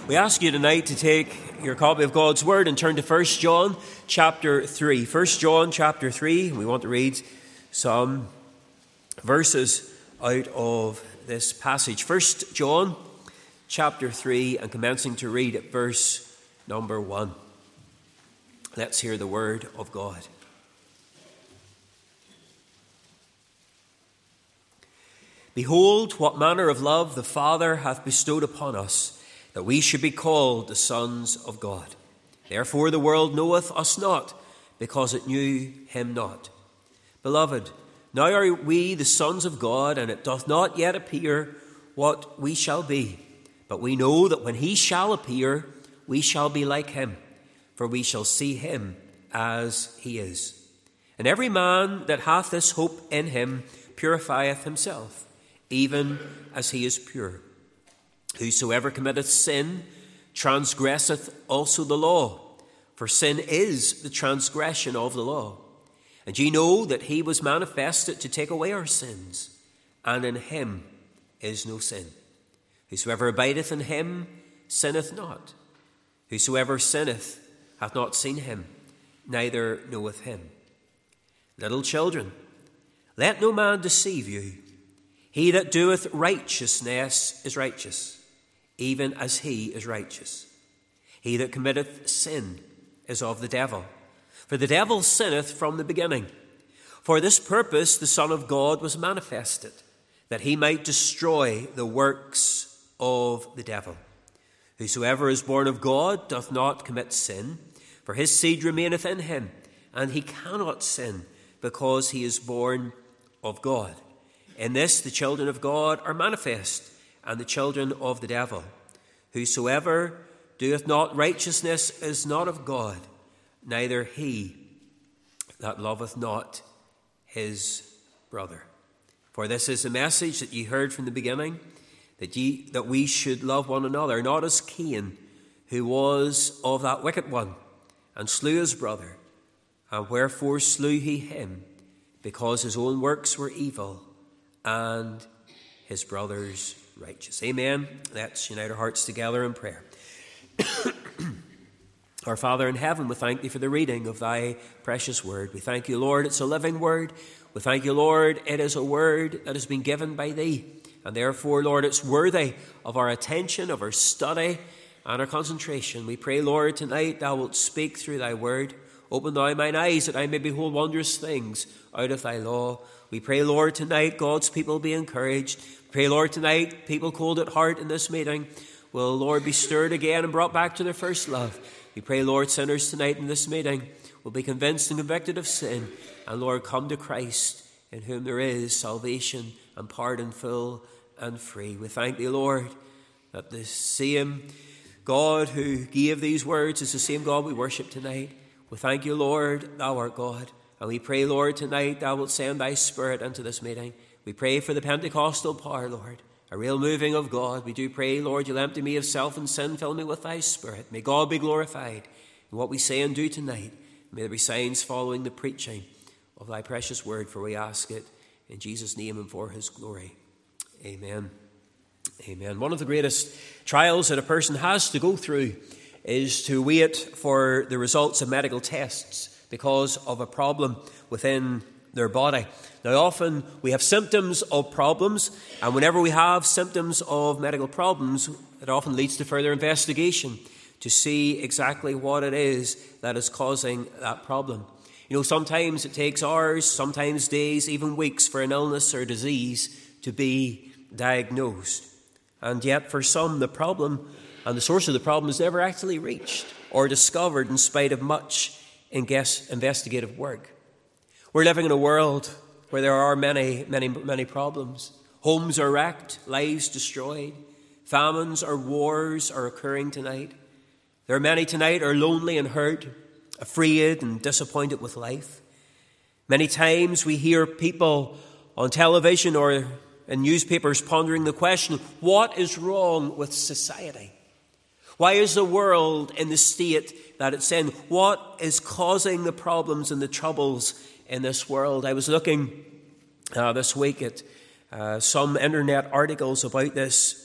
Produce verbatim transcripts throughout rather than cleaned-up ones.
We ask you tonight to take your copy of God's Word and turn to First John chapter three. First John chapter three, we want to read some verses out of this passage. First John chapter three, and commencing to read at verse number one. Let's hear the Word of God. Behold, what manner of love the Father hath bestowed upon us, that we should be called the sons of God. Therefore the world knoweth us not, because it knew him not. Beloved, now are we the sons of God, and it doth not yet appear what we shall be. But we know that when he shall appear, we shall be like him, for we shall see him as he is. And every man that hath this hope in him purifieth himself, even as he is pure. Whosoever committeth sin transgresseth also the law, for sin is the transgression of the law. And ye know that he was manifested to take away our sins, and in him is no sin. Whosoever abideth in him sinneth not. Whosoever sinneth hath not seen him, neither knoweth him. Little children, let no man deceive you. He that doeth righteousness is righteous, even as he is righteous. He that committeth sin is of the devil, for the devil sinneth from the beginning. For this purpose the Son of God was manifested, that he might destroy the works of the devil. Whosoever is born of God doth not commit sin, for his seed remaineth in him, and he cannot sin, because he is born of God. In this the children of God are manifest, and the children of the devil. Whosoever doeth not righteousness is not of God, neither he that loveth not his brother. For this is the message that ye heard from the beginning, that ye that we should love one another, not as Cain, who was of that wicked one, and slew his brother. And wherefore slew he him? Because his own works were evil, and his brother's righteous. Amen. Let's unite our hearts together in prayer. Our Father in heaven, we thank thee for the reading of thy precious word. We thank you, Lord, it's a living word. We thank you, Lord, it is a word that has been given by thee. And therefore, Lord, it's worthy of our attention, of our study, and our concentration. We pray, Lord, tonight thou wilt speak through thy word. Open thou mine eyes, that I may behold wondrous things out of thy law. We pray, Lord, tonight God's people be encouraged. We pray, Lord, tonight people cold at heart in this meeting will, Lord, be stirred again and brought back to their first love. We pray, Lord, sinners tonight in this meeting will be convinced and convicted of sin. And, Lord, come to Christ, in whom there is salvation and pardon full and free. We thank thee, Lord, that the same God who gave these words is the same God we worship tonight. We thank you, Lord, thou art God. And we pray, Lord, tonight thou wilt send thy Spirit into this meeting. We pray for the Pentecostal power, Lord, a real moving of God. We do pray, Lord, you'll empty me of self and sin, fill me with thy Spirit. May God be glorified in what we say and do tonight. May there be signs following the preaching of thy precious word, for we ask it in Jesus' name and for his glory. Amen. Amen. One of the greatest trials that a person has to go through is to wait for the results of medical tests because of a problem within their body. Now, often we have symptoms of problems, and whenever we have symptoms of medical problems, it often leads to further investigation to see exactly what it is that is causing that problem. You know, sometimes it takes hours, sometimes days, even weeks for an illness or disease to be diagnosed. And yet for some, the problem and the source of the problem is never actually reached or discovered in spite of much investigative work. We're living in a world where there are many, many, many problems. Homes are wrecked, lives destroyed. Famines or wars are occurring tonight. There are many tonight who are lonely and hurt, afraid and disappointed with life. Many times we hear people on television or in newspapers pondering the question, what is wrong with society? Why is the world in the state that it's in? What is causing the problems and the troubles in this world? I was looking uh, this week at uh, some internet articles about this,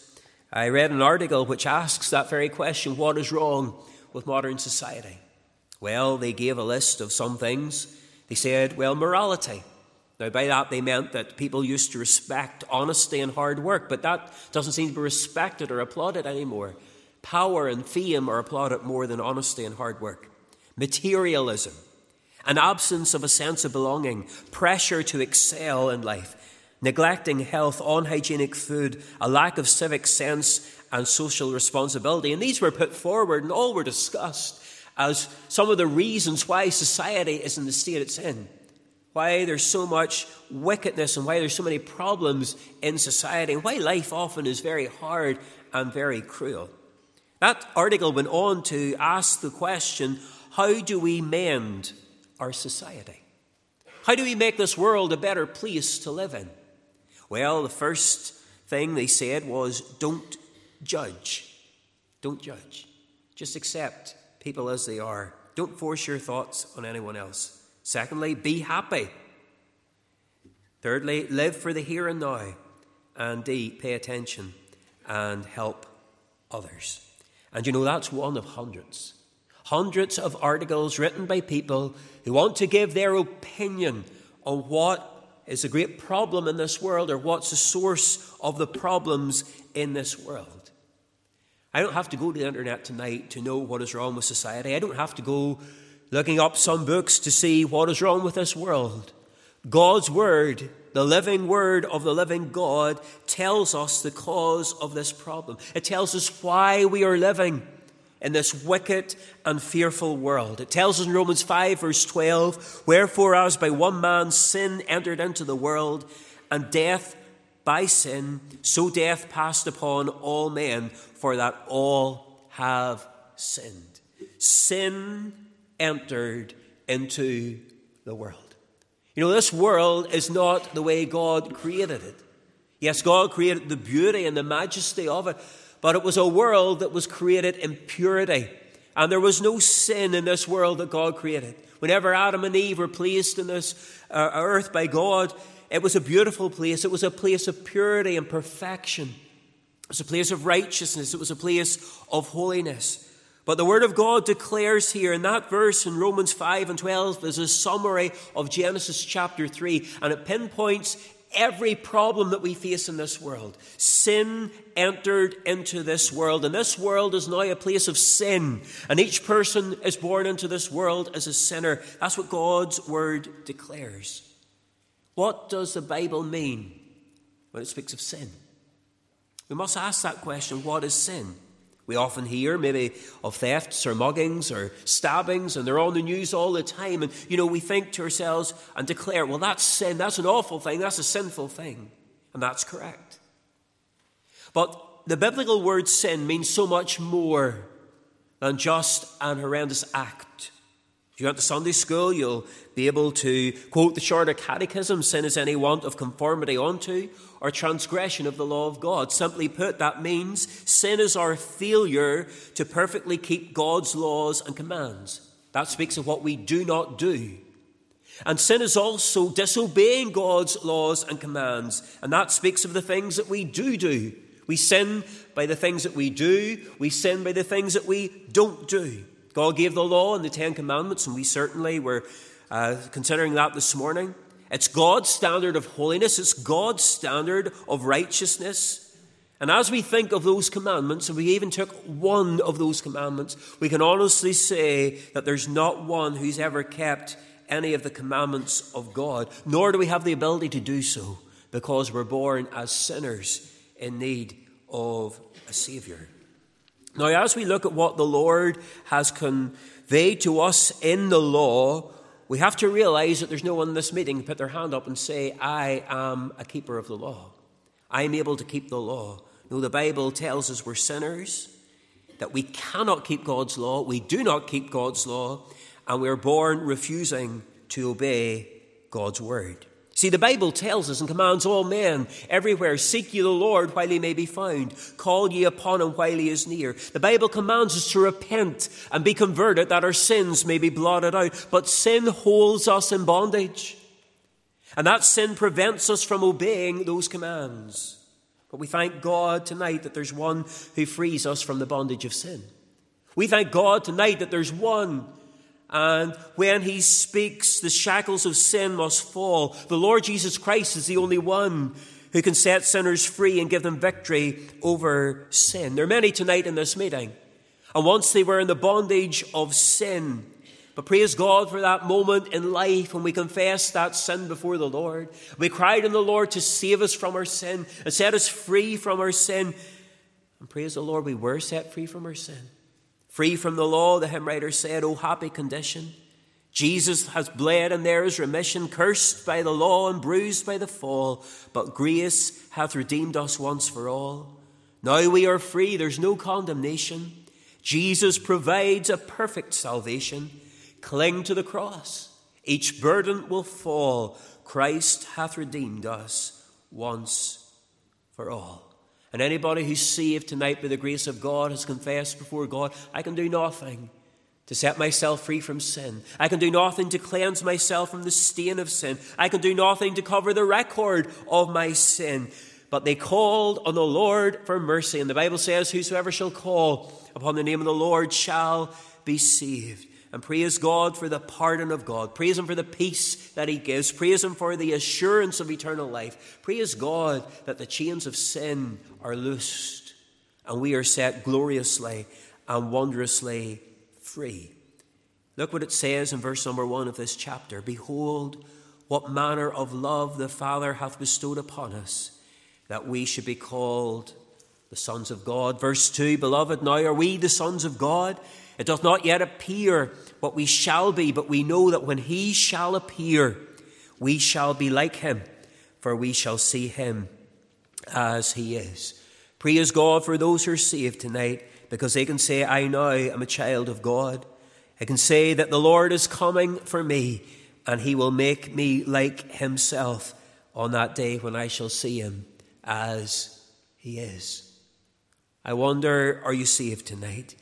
I read an article which asks that very question: what is wrong with modern society? Well, they gave a list of some things. They said, well, morality. Now, by that they meant that people used to respect honesty and hard work, but that doesn't seem to be respected or applauded anymore. Power and fame are applauded more than honesty and hard work. Materialism, an absence of a sense of belonging, pressure to excel in life, neglecting health, unhygienic food, a lack of civic sense and social responsibility. And these were put forward and all were discussed as some of the reasons why society is in the state it's in, why there's so much wickedness and why there's so many problems in society, and why life often is very hard and very cruel. That article went on to ask the question, how do we mend our society? How do we make this world a better place to live in? Well, the first thing they said was, don't judge. Don't judge. Just accept people as they are. Don't force your thoughts on anyone else. Secondly, be happy. Thirdly, live for the here and now. And D, pay attention and help others. And you know, that's one of hundreds. Hundreds of articles written by people who want to give their opinion on what is a great problem in this world, or what's the source of the problems in this world. I don't have to go to the internet tonight to know what is wrong with society. I don't have to go looking up some books to see what is wrong with this world. God's word, the living word of the living God, tells us the cause of this problem. It tells us why we are living in this wicked and fearful world. It tells us in Romans five verse twelve, wherefore as by one man sin entered into the world, and death by sin, so death passed upon all men, for that all have sinned. Sin entered into the world. You know, this world is not the way God created it. Yes, God created the beauty and the majesty of it, but it was a world that was created in purity. And there was no sin in this world that God created. Whenever Adam and Eve were placed in this uh, earth by God, it was a beautiful place. It was a place of purity and perfection. It was a place of righteousness. It was a place of holiness. But the Word of God declares here in that verse in Romans five and twelve is a summary of Genesis chapter three, and it pinpoints every problem that we face in this world. Sin entered into this world, and this world is now a place of sin, and each person is born into this world as a sinner. That's what God's Word declares. What does the Bible mean when it speaks of sin? We must ask that question, what is sin? We often hear maybe of thefts or muggings or stabbings, and they're on the news all the time. And, you know, we think to ourselves and declare, well, that's sin. That's an awful thing. That's a sinful thing. And that's correct. But the biblical word sin means so much more than just an horrendous act. If you went to Sunday school, you'll be able to quote the Shorter Catechism, sin is any want of conformity unto or transgression of the law of God. Simply put, that means sin is our failure to perfectly keep God's laws and commands. That speaks of what we do not do. And sin is also disobeying God's laws and commands. And that speaks of the things that we do do. We sin by the things that we do. We sin by the things that we don't do. God gave the law and the Ten Commandments, and we certainly were uh, considering that this morning. It's God's standard of holiness. It's God's standard of righteousness. And as we think of those commandments, and we even took one of those commandments, we can honestly say that there's not one who's ever kept any of the commandments of God, nor do we have the ability to do so, because we're born as sinners in need of a Savior. Now, as we look at what the Lord has conveyed to us in the law, we have to realize that there's no one in this meeting who put their hand up and say, I am a keeper of the law. I am able to keep the law. No, the Bible tells us we're sinners, that we cannot keep God's law. We do not keep God's law, and we're born refusing to obey God's word. See, the Bible tells us and commands all men everywhere, seek ye the Lord while he may be found. Call ye upon him while he is near. The Bible commands us to repent and be converted that our sins may be blotted out. But sin holds us in bondage. And that sin prevents us from obeying those commands. But we thank God tonight that there's one who frees us from the bondage of sin. We thank God tonight that there's one, and when he speaks, the shackles of sin must fall. The Lord Jesus Christ is the only one who can set sinners free and give them victory over sin. There are many tonight in this meeting, and once they were in the bondage of sin. But praise God for that moment in life when we confessed that sin before the Lord. We cried on the Lord to save us from our sin and set us free from our sin. And praise the Lord, we were set free from our sin. Free from the law, the hymn writer said, "Oh, happy condition. Jesus has bled and there is remission, cursed by the law and bruised by the fall. But grace hath redeemed us once for all. Now we are free, there's no condemnation. Jesus provides a perfect salvation. Cling to the cross. Each burden will fall. Christ hath redeemed us once for all." And anybody who's saved tonight by the grace of God has confessed before God, I can do nothing to set myself free from sin. I can do nothing to cleanse myself from the stain of sin. I can do nothing to cover the record of my sin. But they called on the Lord for mercy. And the Bible says, whosoever shall call upon the name of the Lord shall be saved. And praise God for the pardon of God. Praise him for the peace that he gives. Praise him for the assurance of eternal life. Praise God that the chains of sin are loosed and we are set gloriously and wondrously free. Look what it says in verse number one of this chapter. Behold, what manner of love the Father hath bestowed upon us, that we should be called the sons of God. Verse two, beloved, now are we the sons of God? It doth not yet appear what we shall be, but we know that when he shall appear, we shall be like him, for we shall see him as he is. Praise God for those who are saved tonight, because they can say, I now am a child of God. I can say that the Lord is coming for me, and he will make me like himself on that day when I shall see him as he is. I wonder, are you saved tonight?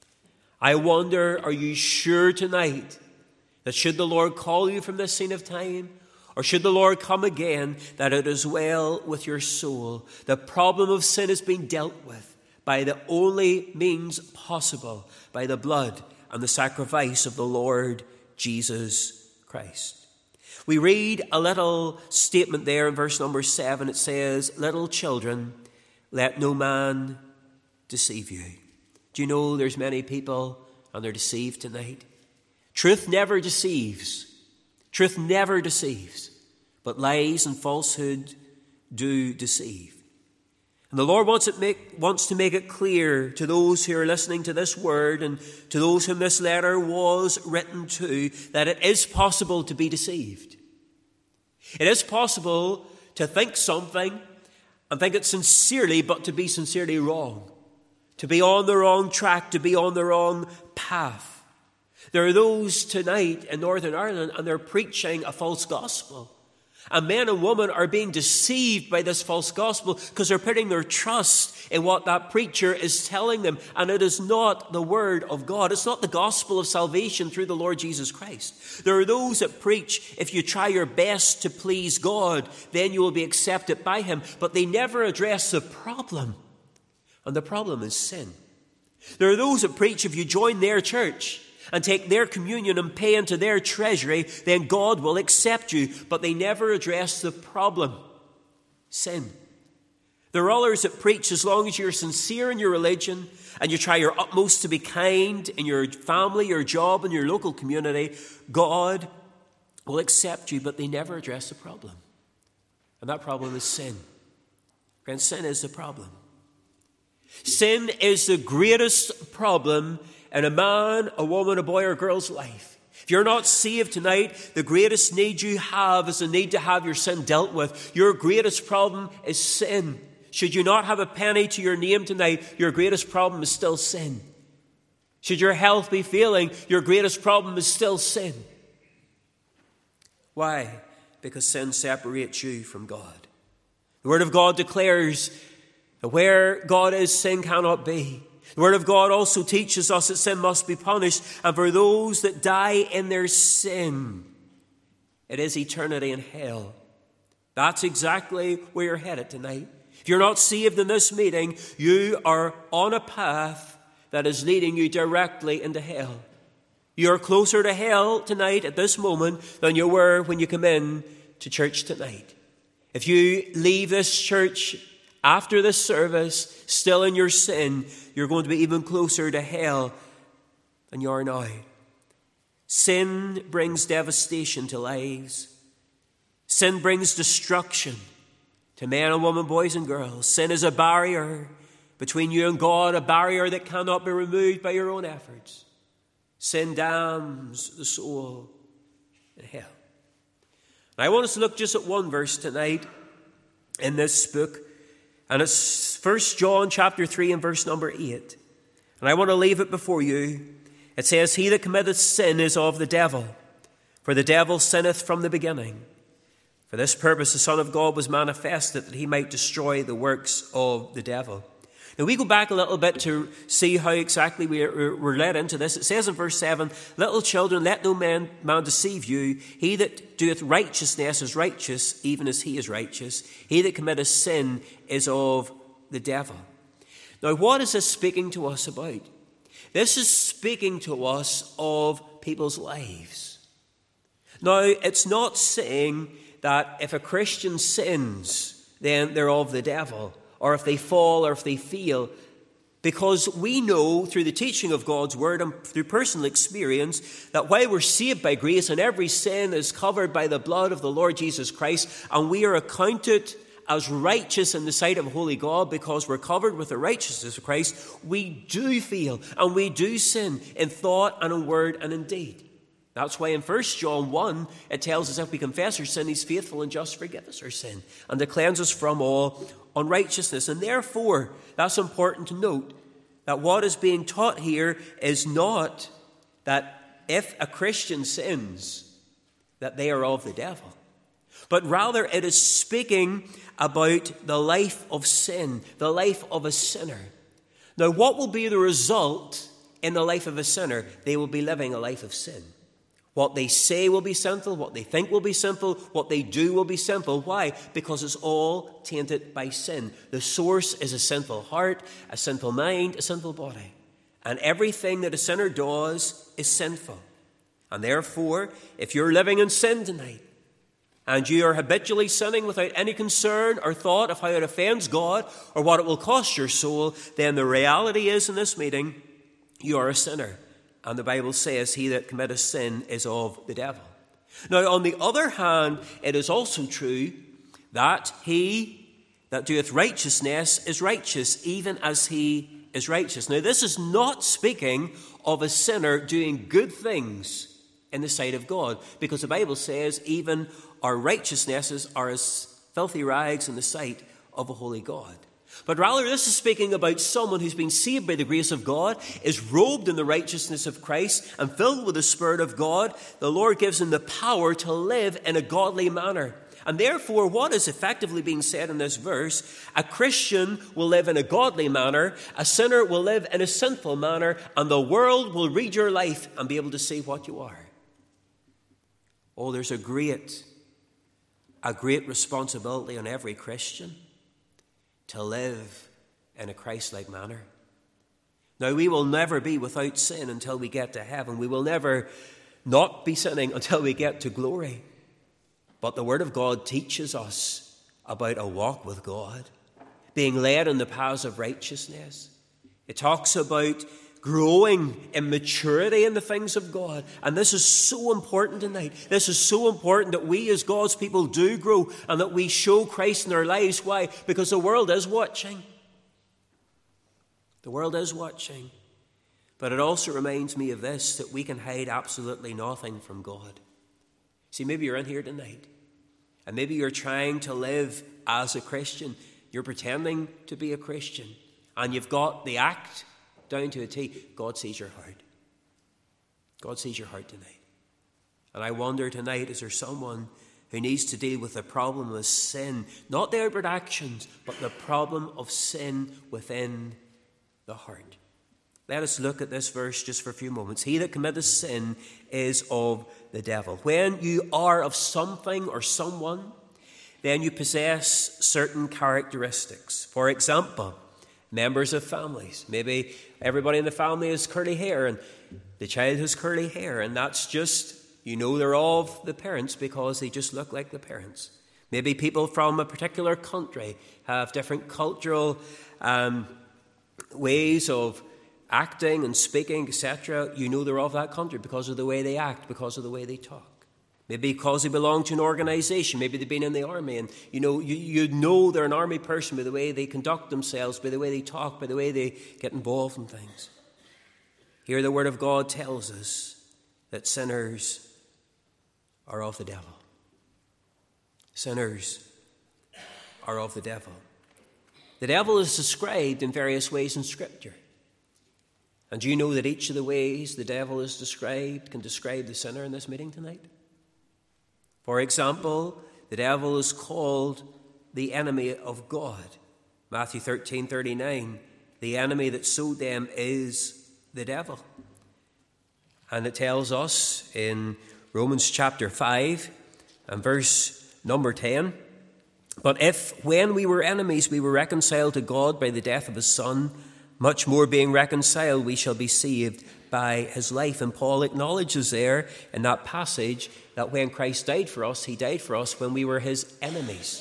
I wonder, are you sure tonight that should the Lord call you from this scene of time, or should the Lord come again, that it is well with your soul? The problem of sin is being dealt with by the only means possible, by the blood and the sacrifice of the Lord Jesus Christ. We read a little statement there in verse number seven. It says, little children, let no man deceive you. Do you know there's many people and they're deceived tonight? Truth never deceives. Truth never deceives. But lies and falsehood do deceive. And the Lord wants, it make, wants to make it clear to those who are listening to this word and to those whom this letter was written to, that it is possible to be deceived. It is possible to think something and think it sincerely, but to be sincerely wrong. To be on the wrong track, to be on the wrong path. There are those tonight in Northern Ireland and they're preaching a false gospel. And men and women are being deceived by this false gospel because they're putting their trust in what that preacher is telling them. And it is not the word of God. It's not the gospel of salvation through the Lord Jesus Christ. There are those that preach, if you try your best to please God, then you will be accepted by him. But they never address the problem. And the problem is sin. There are those that preach, if you join their church and take their communion and pay into their treasury, then God will accept you. But they never address the problem, sin. There are others that preach, as long as you're sincere in your religion and you try your utmost to be kind in your family, your job, and your local community, God will accept you. But they never address the problem. And that problem is sin. And sin is the problem. Sin is the greatest problem in a man, a woman, a boy, or girl's life. If you're not saved tonight, the greatest need you have is the need to have your sin dealt with. Your greatest problem is sin. Should you not have a penny to your name tonight, your greatest problem is still sin. Should your health be failing, your greatest problem is still sin. Why? Because sin separates you from God. The Word of God declares that where God is, sin cannot be. The Word of God also teaches us that sin must be punished, and for those that die in their sin, it is eternity in hell. That's exactly where you're headed tonight. If you're not saved in this meeting, you are on a path that is leading you directly into hell. You're closer to hell tonight at this moment than you were when you come in to church tonight. If you leave this church after this service still in your sin, you're going to be even closer to hell than you are now. Sin brings devastation to lives. Sin brings destruction to men and women, boys and girls. Sin is a barrier between you and God, a barrier that cannot be removed by your own efforts. Sin damns the soul in hell. And I want us to look just at one verse tonight in this book, and it's First John chapter three and verse number eight. And I want to leave it before you. It says, "He that committeth sin is of the devil, for the devil sinneth from the beginning. For this purpose the Son of God was manifested, that he might destroy the works of the devil." Now we go back a little bit to see how exactly we were led into this. It says in verse seven, "Little children, let no man, man deceive you. He that doeth righteousness is righteous, even as he is righteous. He that committeth sin is of the devil." Now what is this speaking to us about? This is speaking to us of people's lives. Now it's not saying that if a Christian sins, then they're of the devil, or if they fall or if they fail, because we know through the teaching of God's word and through personal experience that while we're saved by grace and every sin is covered by the blood of the Lord Jesus Christ, and we are accounted as righteous in the sight of holy God because we're covered with the righteousness of Christ, we do fail and we do sin in thought and in word and in deed. That's why in First John one, it tells us if we confess our sin, he's faithful and just to forgive us our sin and to cleanse us from all unrighteousness. And therefore, that's important to note, that what is being taught here is not that if a Christian sins, that they are of the devil. But rather it is speaking about the life of sin, the life of a sinner. Now, what will be the result in the life of a sinner? They will be living a life of sin. What they say will be sinful, what they think will be sinful, what they do will be sinful. Why? Because it's all tainted by sin. The source is a sinful heart, a sinful mind, a sinful body. And everything that a sinner does is sinful. And therefore, if you're living in sin tonight, and you are habitually sinning without any concern or thought of how it offends God or what it will cost your soul, then the reality is in this meeting, you are a sinner. And the Bible says, "He that committeth sin is of the devil." Now, on the other hand, it is also true that he that doeth righteousness is righteous, even as he is righteous. Now, this is not speaking of a sinner doing good things in the sight of God, because the Bible says even our righteousnesses are as filthy rags in the sight of a holy God. But rather, this is speaking about someone who's been saved by the grace of God, is robed in the righteousness of Christ, and filled with the Spirit of God. The Lord gives him the power to live in a godly manner. And therefore, what is effectively being said in this verse, a Christian will live in a godly manner, a sinner will live in a sinful manner, and the world will read your life and be able to see what you are. Oh, there's a great, a great responsibility on every Christian to live in a Christ-like manner. Now, we will never be without sin until we get to heaven. We will never not be sinning until we get to glory. But the Word of God teaches us about a walk with God, being led in the paths of righteousness. It talks about growing in maturity in the things of God. And this is so important tonight. This is so important that we as God's people do grow and that we show Christ in our lives. Why? Because the world is watching. The world is watching. But it also reminds me of this, that we can hide absolutely nothing from God. See, maybe you're in here tonight, and maybe you're trying to live as a Christian. You're pretending to be a Christian, and you've got the act down to a T. God sees your heart. God sees your heart tonight. And I wonder tonight, is there someone who needs to deal with the problem of sin? Not the outward actions, but the problem of sin within the heart. Let us look at this verse just for a few moments. He that committeth sin is of the devil. When you are of something or someone, then you possess certain characteristics. For example, members of families. Maybe everybody in the family has curly hair and the child has curly hair, and that's just, you know, they're of the parents because they just look like the parents. Maybe people from a particular country have different cultural um, ways of acting and speaking, et cetera. You know they're of that country because of the way they act, because of the way they talk. Maybe because they belong to an organization. Maybe they've been in the army, and you know you, you know they're an army person by the way they conduct themselves, by the way they talk, by the way they get involved in things. Here the Word of God tells us that sinners are of the devil. Sinners are of the devil. The devil is described in various ways in Scripture. And do you know that each of the ways the devil is described can describe the sinner in this meeting tonight? For example, the devil is called the enemy of God. Matthew thirteen thirty-nine, the enemy that sowed them is the devil. And it tells us in Romans chapter five and verse number ten, but if when we were enemies we were reconciled to God by the death of his Son, much more being reconciled we shall be saved by his life. And Paul acknowledges there in that passage that when Christ died for us, he died for us when we were his enemies.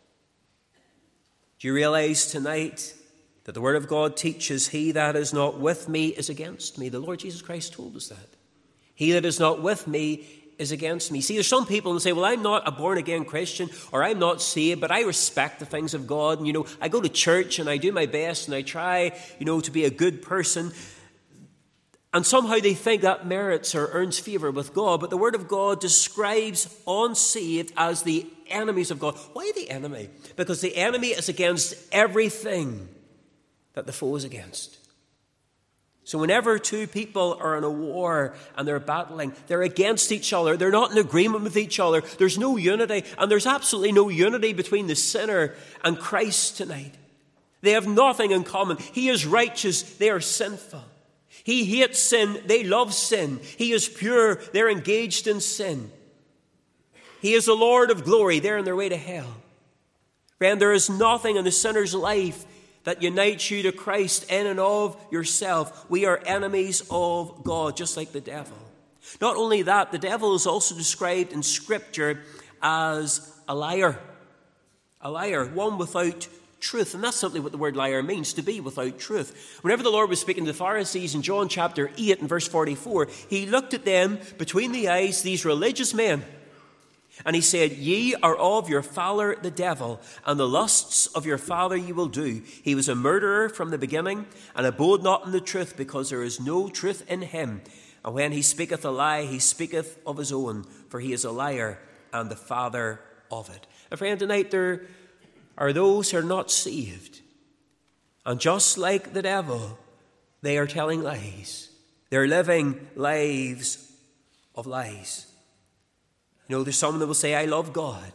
Do you realize tonight that the Word of God teaches, he that is not with me is against me? The Lord Jesus Christ told us that. He that is not with me is against me. See, there's some people who say, well, I'm not a born-again Christian, or I'm not saved, but I respect the things of God. And, you know, I go to church and I do my best and I try, you know, to be a good person. And somehow they think that merits or earns favor with God. But the Word of God describes unsaved as the enemies of God. Why the enemy? Because the enemy is against everything that the foe is against. So whenever two people are in a war and they're battling, they're against each other. They're not in agreement with each other. There's no unity. And there's absolutely no unity between the sinner and Christ tonight. They have nothing in common. He is righteous. They are sinful. He hates sin. They love sin. He is pure. They're engaged in sin. He is the Lord of glory. They're on their way to hell. Friend, there is nothing in the sinner's life that unites you to Christ in and of yourself. We are enemies of God, just like the devil. Not only that, the devil is also described in Scripture as a liar. A liar, one without truth. And that's simply what the word liar means, to be without truth. Whenever the Lord was speaking to the Pharisees in John chapter eight and verse forty-four, he looked at them between the eyes, these religious men, and he said, ye are of your father the devil, and the lusts of your father ye will do. He was a murderer from the beginning, and abode not in the truth, because there is no truth in him. And when he speaketh a lie, he speaketh of his own, for he is a liar and the father of it. And friend, tonight there are those who are not saved. And just like the devil, they are telling lies. They're living lives of lies. You know, there's someone that will say, I love God.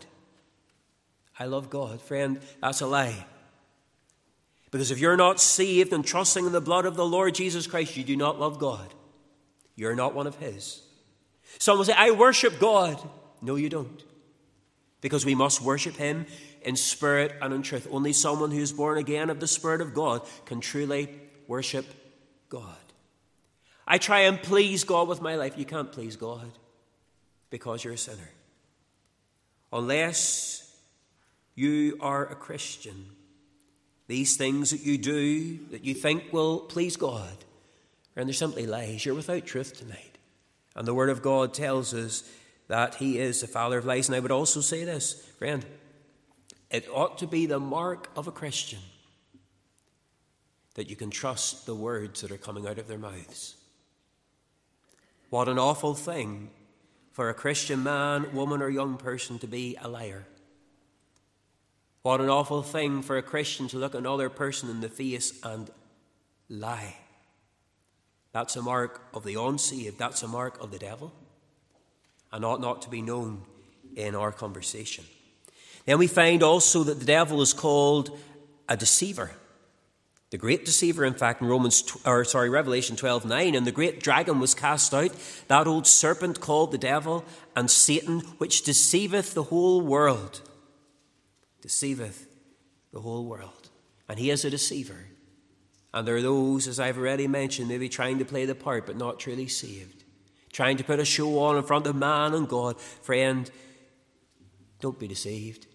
I love God. Friend, that's a lie. Because if you're not saved and trusting in the blood of the Lord Jesus Christ, you do not love God. You're not one of his. Some will say, I worship God. No, you don't. Because we must worship him in spirit and in truth. Only someone who is born again of the Spirit of God can truly worship God. I try and please God with my life. You can't please God, because you're a sinner. Unless you are a Christian, these things that you do that you think will please God, and they're simply lies. You're without truth tonight. And the Word of God tells us that he is the father of lies. And I would also say this, friend, it ought to be the mark of a Christian that you can trust the words that are coming out of their mouths. What an awful thing for a Christian man, woman, or young person to be a liar. What an awful thing for a Christian to look another person in the face and lie. That's a mark of the unsaved. That's a mark of the devil, and ought not to be known in our conversation. Then we find also that the devil is called a deceiver. The great deceiver, in fact, in Romans, or sorry, Revelation twelve nine, and the great dragon was cast out, that old serpent called the devil and Satan, which deceiveth the whole world. deceiveth the whole world. And he is a deceiver. And there are those, as I've already mentioned, maybe trying to play the part but not truly saved. Trying to put a show on in front of man and God. Friend, don't be deceived.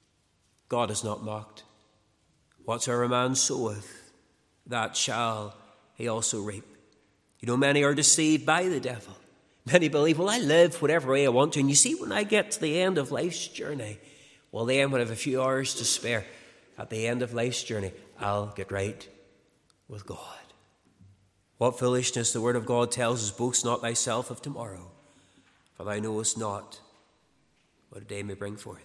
God is not mocked. Whatsoever a man soweth, that shall he also reap. You know, many are deceived by the devil. Many believe, well, I live whatever way I want to. And you see, when I get to the end of life's journey, well, then when I have a few hours to spare, at the end of life's journey, I'll get right with God. What foolishness the word of God tells us, boast not thyself of tomorrow, for thou knowest not what a day may bring forth.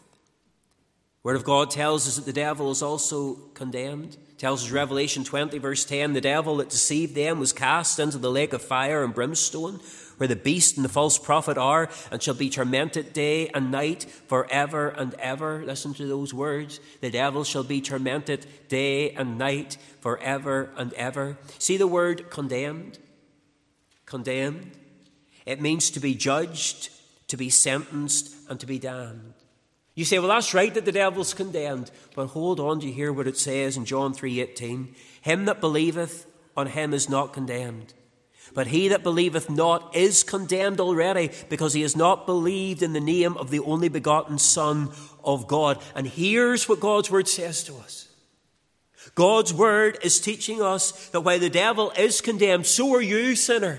The word of God tells us that the devil is also condemned. It tells us Revelation twenty verse ten, the devil that deceived them was cast into the lake of fire and brimstone, where the beast and the false prophet are, and shall be tormented day and night forever and ever. Listen to those words. The devil shall be tormented day and night forever and ever. See the word condemned? Condemned. It means to be judged, to be sentenced, and to be damned. You say, well, that's right that the devil's condemned. But hold on to hear what it says in John three eighteen. Him that believeth on him is not condemned. But he that believeth not is condemned already, because he has not believed in the name of the only begotten Son of God. And here's what God's word says to us. God's word is teaching us that while the devil is condemned, so are you, sinner.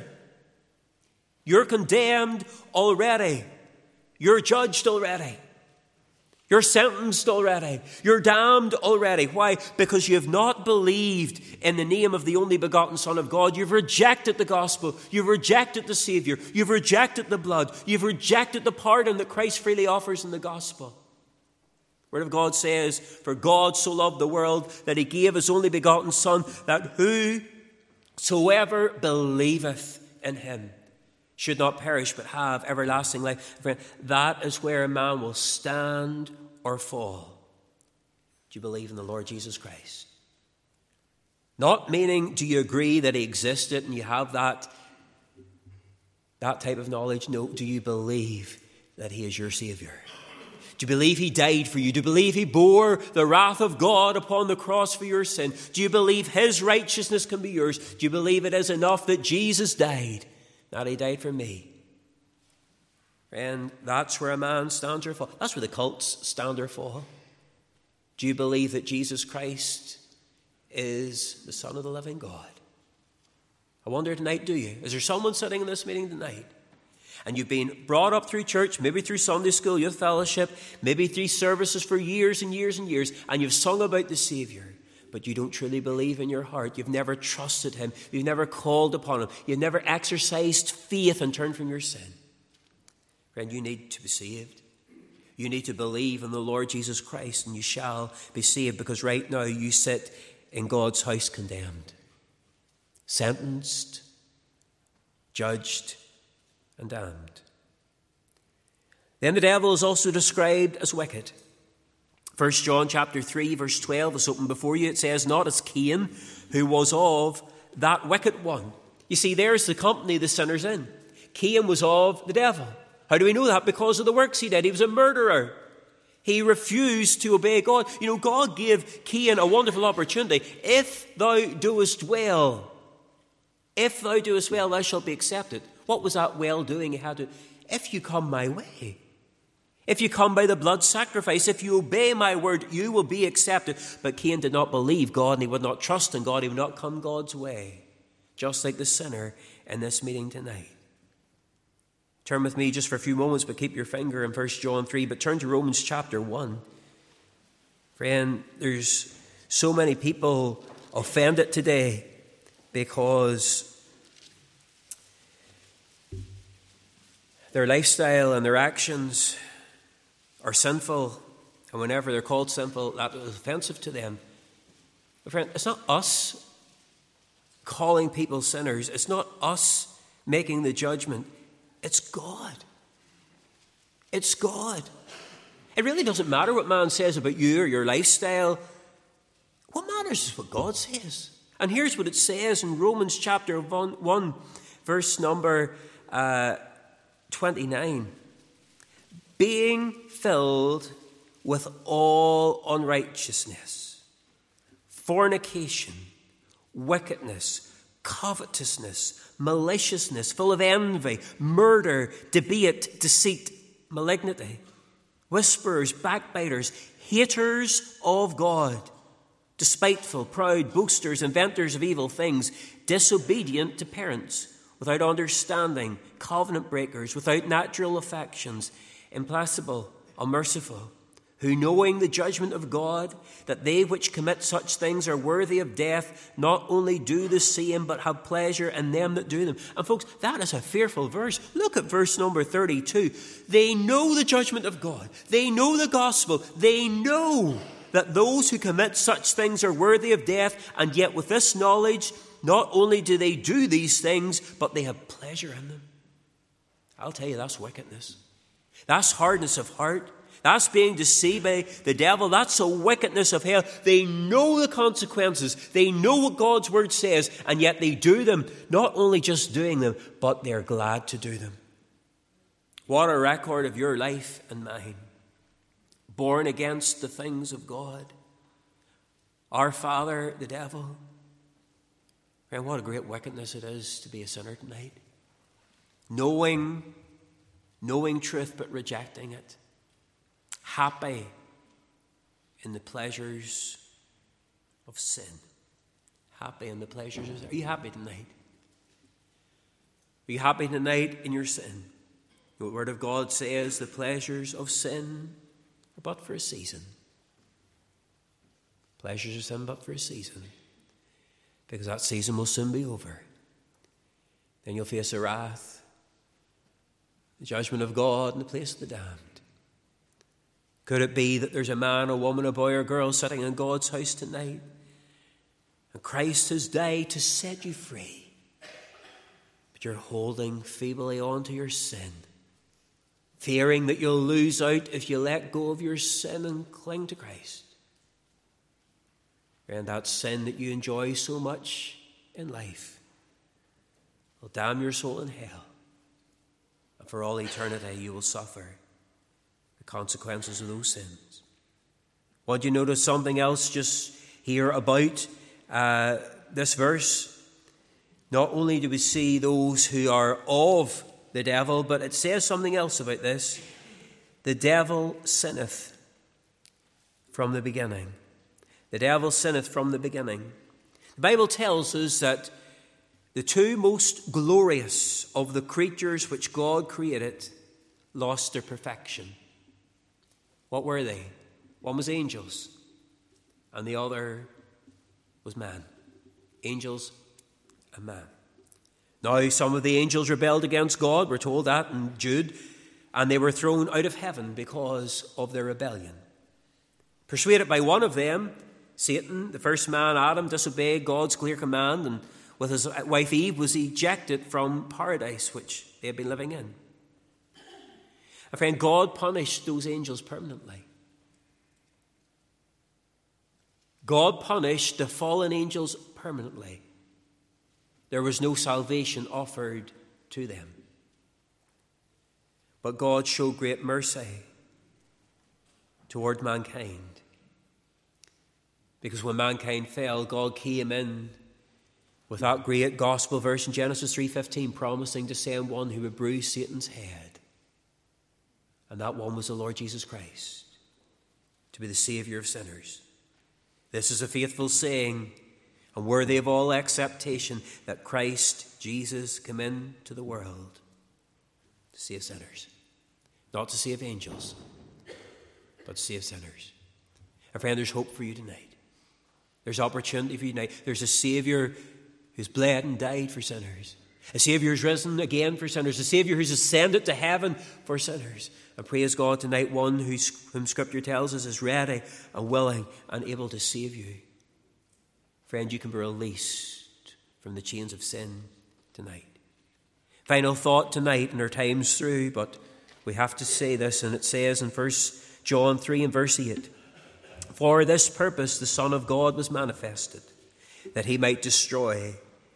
You're condemned already. You're judged already. You're sentenced already. You're damned already. Why? Because you have not believed in the name of the only begotten Son of God. You've rejected the gospel. You've rejected the Savior. You've rejected the blood. You've rejected the pardon that Christ freely offers in the gospel. The Word of God says, for God so loved the world that he gave his only begotten Son, that whosoever believeth in him should not perish but have everlasting life. Friend, that is where a man will stand or fall. Do you believe in the Lord Jesus Christ? Not meaning, do you agree that he existed and you have that, that type of knowledge? No, do you believe that he is your Savior? Do you believe he died for you? Do you believe he bore the wrath of God upon the cross for your sin? Do you believe his righteousness can be yours? Do you believe it is enough that Jesus died? That he died for me. And that's where a man stands or falls. That's where the cults stand or fall. Do you believe that Jesus Christ is the Son of the living God? I wonder tonight, do you? Is there someone sitting in this meeting tonight? And you've been brought up through church, maybe through Sunday school, youth fellowship, maybe through services for years and years and years, and you've sung about the Savior. But you don't truly believe in your heart. You've never trusted him. You've never called upon him. You've never exercised faith and turned from your sin. Friend, you need to be saved. You need to believe in the Lord Jesus Christ, and you shall be saved, because right now you sit in God's house condemned, sentenced, judged, and damned. Then the devil is also described as wicked. First John chapter three, verse twelve is open before you. It says, not as Cain, who was of that wicked one. You see, there's the company the sinner's in. Cain was of the devil. How do we know that? Because of the works he did. He was a murderer. He refused to obey God. You know, God gave Cain a wonderful opportunity. If thou doest well, if thou doest well, thou shalt be accepted. What was that well doing? He had to, if you come my way. If you come by the blood sacrifice, if you obey my word, you will be accepted. But Cain did not believe God, and he would not trust in God. He would not come God's way, just like the sinner in this meeting tonight. Turn with me just for a few moments, but keep your finger in First John three. But turn to Romans chapter one. Friend, there's so many people offended today because their lifestyle and their actions are sinful, and whenever they're called sinful, that is offensive to them. But friend, it's not us calling people sinners. It's not us making the judgment. It's God. It's God. It really doesn't matter what man says about you or your lifestyle. What matters is what God says. And here's what it says in Romans chapter one, verse number uh, twenty-nine. Being filled with all unrighteousness, fornication, wickedness, covetousness, maliciousness, full of envy, murder, debate, deceit, malignity, whisperers, backbiters, haters of God, despiteful, proud, boasters, inventors of evil things, disobedient to parents, without understanding, covenant breakers, without natural affections, implacable, unmerciful, who, knowing the judgment of God, that they which commit such things are worthy of death, not only do the same, but have pleasure in them that do them. And folks, that is a fearful verse. Look at verse number thirty-two. They know the judgment of God. They know the gospel. They know that those who commit such things are worthy of death, and yet with this knowledge, not only do they do these things, but they have pleasure in them. I'll tell you, that's wickedness. That's hardness of heart. That's being deceived by the devil. That's a wickedness of hell. They know the consequences. They know what God's word says, and yet they do them. Not only just doing them, but they're glad to do them. What a record of your life and mine. Born against the things of God. Our father, the devil. And what a great wickedness it is to be a sinner tonight. Knowing, knowing truth but rejecting it. Happy in the pleasures of sin. Happy in the pleasures of sin. Are you happy tonight? Are you happy tonight in your sin? The Word of God says the pleasures of sin are but for a season. Pleasures of sin but for a season. Because that season will soon be over. Then you'll face the wrath, the judgment of God, and the place of the damned. Could it be that there's a man, a woman, a boy or girl sitting in God's house tonight, and Christ has died to set you free, but you're holding feebly on to your sin, fearing that you'll lose out if you let go of your sin and cling to Christ? And that sin that you enjoy so much in life will damn your soul in hell, and for all eternity you will suffer consequences of those sins. Want you to notice something else just here about uh, this verse? Not only do we see those who are of the devil, but it says something else about this. The devil sinneth from the beginning. The devil sinneth from the beginning. The Bible tells us that the two most glorious of the creatures which God created lost their perfection. What were they? One was angels, and the other was man. Angels and man. Now, some of the angels rebelled against God. We're told that in Jude. And they were thrown out of heaven because of their rebellion. Persuaded by one of them, Satan, the first man, Adam, disobeyed God's clear command, and with his wife Eve was ejected from paradise, which they had been living in. A friend, God punished those angels permanently. God punished the fallen angels permanently. There was no salvation offered to them. But God showed great mercy toward mankind. Because when mankind fell, God came in with that great gospel verse in Genesis three fifteen, promising to send one who would bruise Satan's head. And that one was the Lord Jesus Christ, to be the Savior of sinners. This is a faithful saying and worthy of all acceptation, that Christ Jesus came into the world to save sinners. Not to save angels, but to save sinners. And friend, there's hope for you tonight. There's opportunity for you tonight. There's a Savior who's bled and died for sinners. A Savior who's risen again for sinners. A Savior who's ascended to heaven for sinners. And praise God tonight, one who's, whom Scripture tells us is ready and willing and able to save you. Friend, you can be released from the chains of sin tonight. Final thought tonight, and our time's through, but we have to say this, and it says in First John three and verse eight, "For this purpose the Son of God was manifested, that he might destroy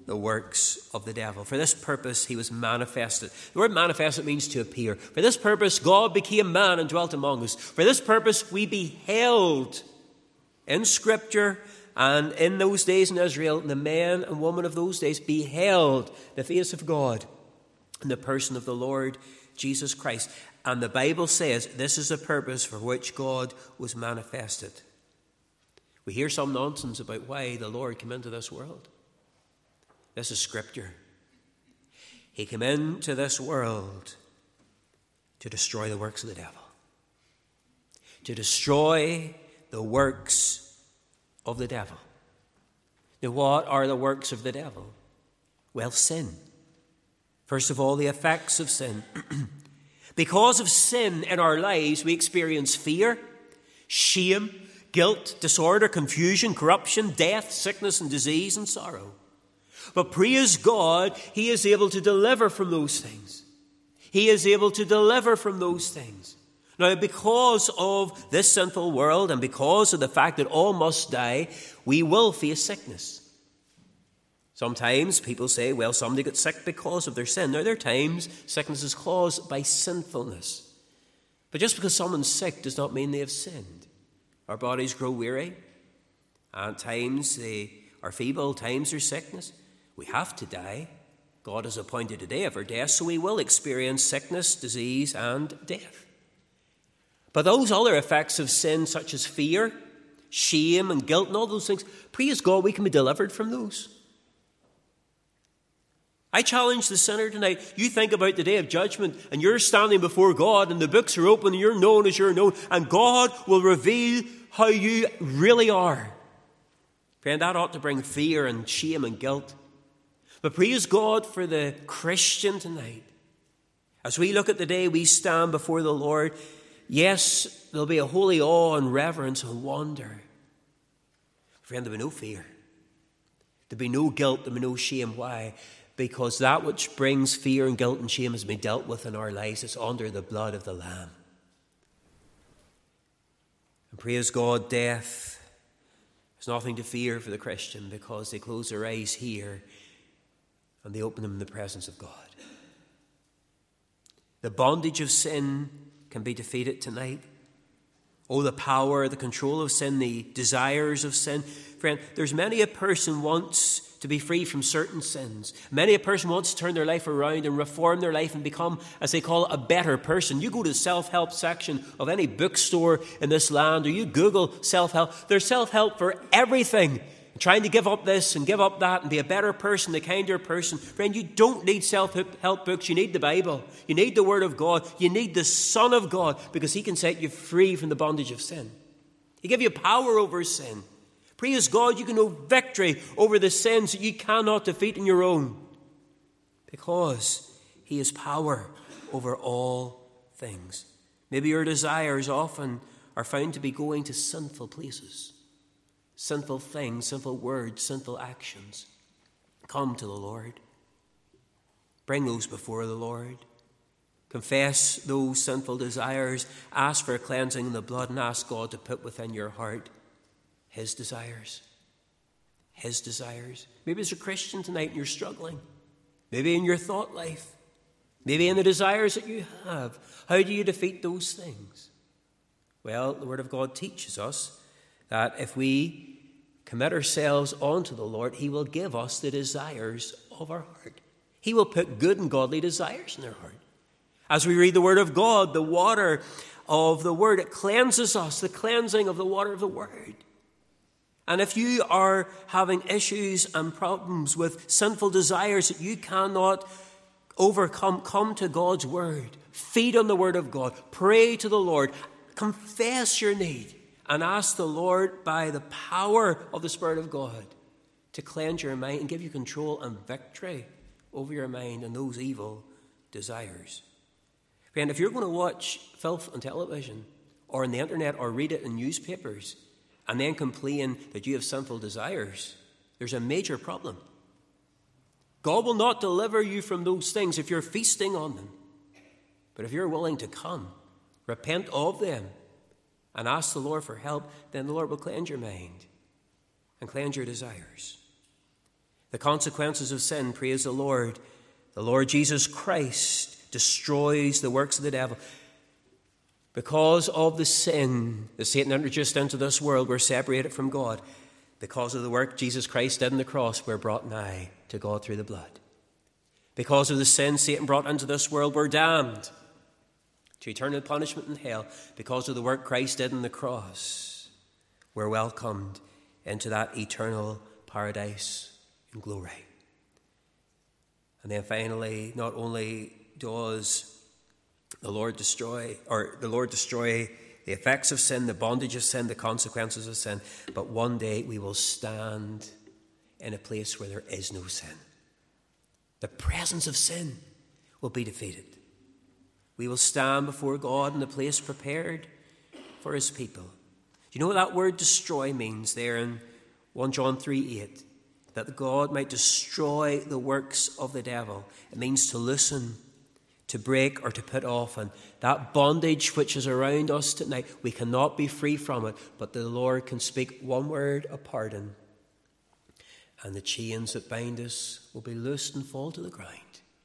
the works of the devil. For this purpose he was manifested. The word manifested means to appear. For this purpose God became man and dwelt among us. For this purpose we beheld in Scripture and in those days in Israel, the men and women of those days beheld the face of God in the person of the Lord Jesus Christ. And the Bible says this is the purpose for which God was manifested. We hear some nonsense about why the Lord came into this world. This is Scripture. He came into this world to destroy the works of the devil. To destroy the works of the devil. Now, what are the works of the devil? Well, sin. First of all, the effects of sin. Because of sin in our lives, we experience fear, shame, guilt, disorder, confusion, corruption, death, sickness, and disease, and sorrow. But praise God, He is able to deliver from those things. He is able to deliver from those things. Now, because of this sinful world and because of the fact that all must die, we will face sickness. Sometimes people say, well, somebody gets sick because of their sin. Now, there are times sickness is caused by sinfulness. But just because someone's sick does not mean they have sinned. Our bodies grow weary. And at times they are feeble, times there's sickness. We have to die. God has appointed a day of our death, so we will experience sickness, disease, and death. But those other effects of sin, such as fear, shame, and guilt, and all those things, praise God, we can be delivered from those. I challenge the sinner tonight. You think about the day of judgment, and you're standing before God, and the books are open, and you're known as you're known, and God will reveal how you really are. Friend, that ought to bring fear and shame and guilt. But praise God for the Christian tonight. As we look at the day we stand before the Lord, yes, there'll be a holy awe and reverence and wonder. Friend, there'll be no fear. There'll be no guilt. There'll be no shame. Why? Because that which brings fear and guilt and shame has been dealt with in our lives. It's under the blood of the Lamb. And praise God, death is nothing to fear for the Christian because they close their eyes here and they open them in the presence of God. The bondage of sin can be defeated tonight. Oh, the power, the control of sin, the desires of sin. Friend, there's many a person wants to be free from certain sins. Many a person wants to turn their life around and reform their life and become, as they call it, a better person. You go to the self-help section of any bookstore in this land, or you Google self-help. There's self-help for everything. Trying to give up this and give up that and be a better person, a kinder person. Friend, you don't need self-help books. You need the Bible. You need the Word of God. You need the Son of God because He can set you free from the bondage of sin. He give you power over sin. Praise God, you can know victory over the sins that you cannot defeat on your own because He has power over all things. Maybe your desires often are found to be going to sinful places. Sinful things, sinful words, sinful actions. Come to the Lord. Bring those before the Lord. Confess those sinful desires. Ask for a cleansing in the blood and ask God to put within your heart His desires. His desires. Maybe as a Christian tonight and you're struggling. Maybe in your thought life. Maybe in the desires that you have. How do you defeat those things? Well, the Word of God teaches us that if we commit ourselves unto the Lord, He will give us the desires of our heart. He will put good and godly desires in our heart. As we read the Word of God, the water of the Word, it cleanses us, the cleansing of the water of the Word. And if you are having issues and problems with sinful desires that you cannot overcome, come to God's Word. Feed on the Word of God. Pray to the Lord. Confess your need. And ask the Lord, by the power of the Spirit of God, to cleanse your mind and give you control and victory over your mind and those evil desires. Friend, if you're going to watch filth on television or on the internet or read it in newspapers and then complain that you have sinful desires, there's a major problem. God will not deliver you from those things if you're feasting on them. But if you're willing to come, repent of them, and ask the Lord for help, then the Lord will cleanse your mind and cleanse your desires. The consequences of sin, praise the Lord. The Lord Jesus Christ destroys the works of the devil. Because of the sin that Satan introduced into this world, we're separated from God. Because of the work Jesus Christ did on the cross, we're brought nigh to God through the blood. Because of the sin Satan brought into this world, we're damned to eternal punishment in hell. Because of the work Christ did on the cross, we're welcomed into that eternal paradise and glory. And then finally, not only does the Lord destroy, or the Lord destroy the effects of sin, the bondage of sin, the consequences of sin, but one day we will stand in a place where there is no sin. The presence of sin will be defeated. We will stand before God in the place prepared for his people. Do you know what that word destroy means there in First John three eight? That God might destroy the works of the devil. It means to loosen, to break, or to put off. And that bondage which is around us tonight, we cannot be free from it, but the Lord can speak one word of pardon, and the chains that bind us will be loosed and fall to the ground,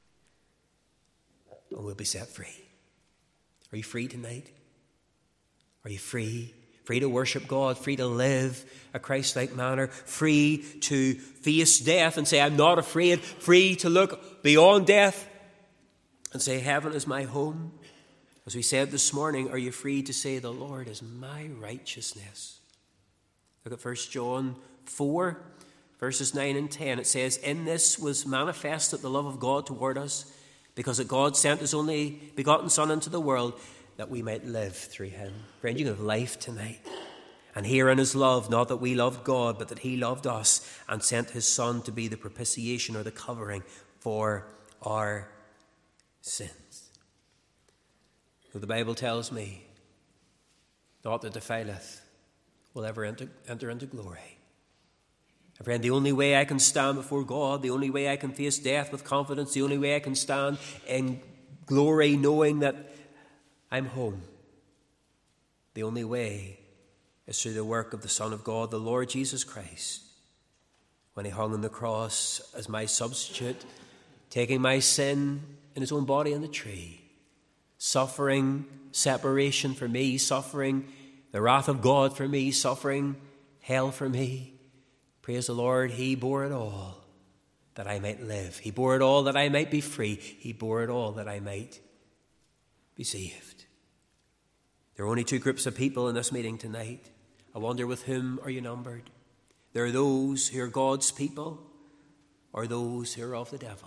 and we'll be set free. Are you free tonight? Are you free? Free to worship God, free to live a Christ-like manner, free to face death and say, I'm not afraid, free to look beyond death and say, heaven is my home. As we said this morning, are you free to say, the Lord is my righteousness? Look at First John four, verses nine and ten. It says, in this was manifested the love of God toward us, because that God sent his only begotten Son into the world, that we might live through him. Friend, you can have life tonight. And herein is love, not that we loved God, but that he loved us and sent his Son to be the propitiation or the covering for our sins. So the Bible tells me, naught that defileth will ever enter, enter into glory. And friend, the only way I can stand before God, the only way I can face death with confidence, the only way I can stand in glory knowing that I'm home, the only way is through the work of the Son of God, the Lord Jesus Christ, when he hung on the cross as my substitute, taking my sin in his own body on the tree, suffering separation for me, suffering the wrath of God for me, suffering hell for me. Praise the Lord, he bore it all that I might live. He bore it all that I might be free. He bore it all that I might be saved. There are only two groups of people in this meeting tonight. I wonder, with whom are you numbered? There are those who are God's people, or those who are of the devil.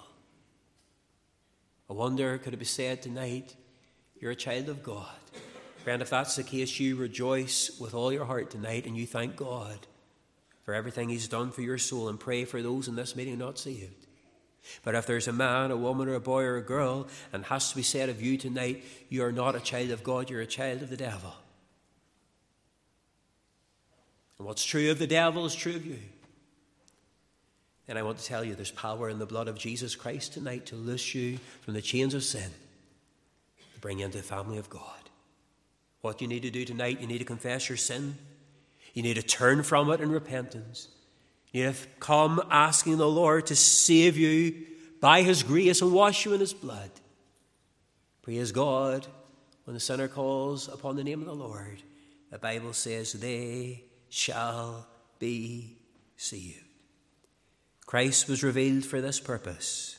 I wonder, could it be said tonight, you're a child of God? Friend, if that's the case, you rejoice with all your heart tonight, and you thank God for everything he's done for your soul, and pray for those in this meeting not saved. But if there's a man, a woman, or a boy, or a girl, and it has to be said of you tonight, you are not a child of God, you're a child of the devil. And what's true of the devil is true of you. And I want to tell you, there's power in the blood of Jesus Christ tonight to loose you from the chains of sin, to bring you into the family of God. What you need to do tonight, you need to confess your sin. You need to turn from it in repentance. You have come asking the Lord to save you by his grace and wash you in his blood. Praise God, when the sinner calls upon the name of the Lord, the Bible says they shall be saved. Christ was revealed for this purpose,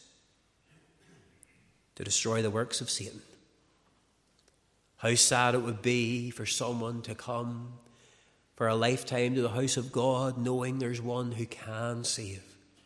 to destroy the works of Satan. How sad it would be for someone to come for a lifetime to the house of God, knowing there's one who can save,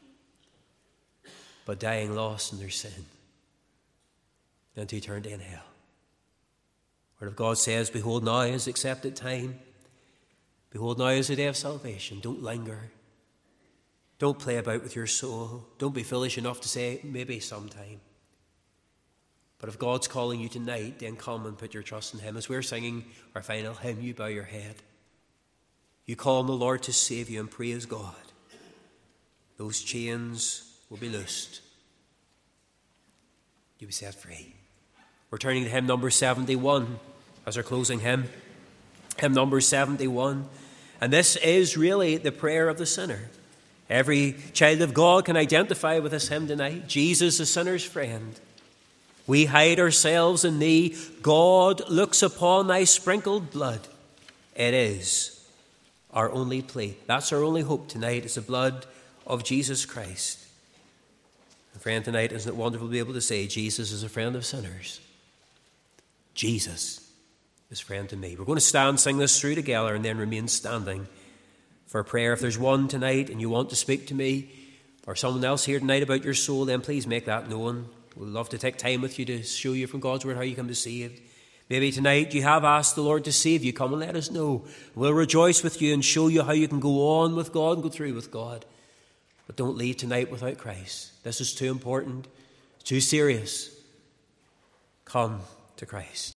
but dying lost in their sin, and to eternity in hell. The Word of God says, behold, now is the accepted time. Behold, now is the day of salvation. Don't linger. Don't play about with your soul. Don't be foolish enough to say, maybe sometime. But if God's calling you tonight, then come and put your trust in him. As we're singing our final hymn, you bow your head. You call on the Lord to save you, and praise God. Those chains will be loosed. You'll be set free. We're turning to hymn number seventy-one as our closing hymn. Hymn number seventy-one. And this is really the prayer of the sinner. Every child of God can identify with this hymn tonight. Jesus, the sinner's friend. We hide ourselves in thee. God looks upon thy sprinkled blood. It is our only plea. That's our only hope tonight, is the blood of Jesus Christ. And friend, tonight, isn't it wonderful to be able to say, Jesus is a friend of sinners. Jesus is friend to me. We're going to stand, sing this through together, and then remain standing for prayer. If there's one tonight and you want to speak to me or someone else here tonight about your soul, then please make that known. We'd love to take time with you to show you from God's word how you can be saved. Maybe tonight you have asked the Lord to save you. Come and let us know. We'll rejoice with you and show you how you can go on with God and go through with God. But don't leave tonight without Christ. This is too important, too serious. Come to Christ.